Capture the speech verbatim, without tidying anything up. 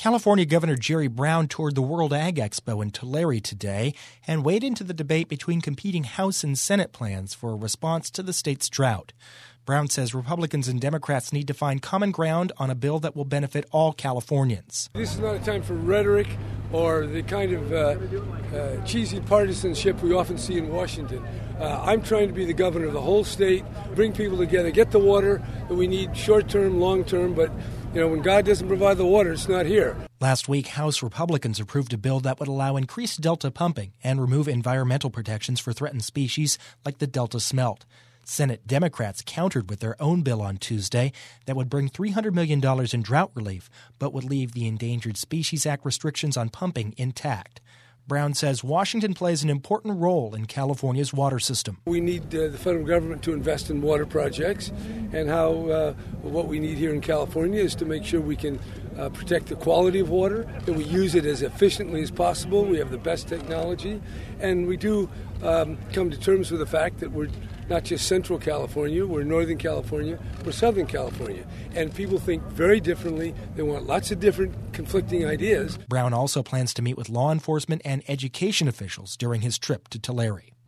California Governor Jerry Brown toured the World Ag Expo in Tulare today and weighed into the debate between competing House and Senate plans for a response to the state's drought. Brown says Republicans and Democrats need to find common ground on a bill that will benefit all Californians. This is not a time for rhetoric or the kind of uh, uh, cheesy partisanship we often see in Washington. Uh, I'm trying to be the governor of the whole state, bring people together, get the water that we need short-term, long-term, but you know, when God doesn't provide the water, it's not here. Last week, House Republicans approved a bill that would allow increased delta pumping and remove environmental protections for threatened species like the delta smelt. Senate Democrats countered with their own bill on Tuesday that would bring three hundred million dollars in drought relief, but would leave the Endangered Species Act restrictions on pumping intact. Brown says Washington plays an important role in California's water system. We need uh, the federal government to invest in water projects, and how uh, what we need here in California is to make sure we can uh, protect the quality of water, that we use it as efficiently as possible. We have the best technology, and we do um, come to terms with the fact that we're not just Central California, we're Northern California, we're Southern California. And people think very differently. They want lots of different conflicting ideas. Brown also plans to meet with law enforcement and education officials during his trip to Tulare.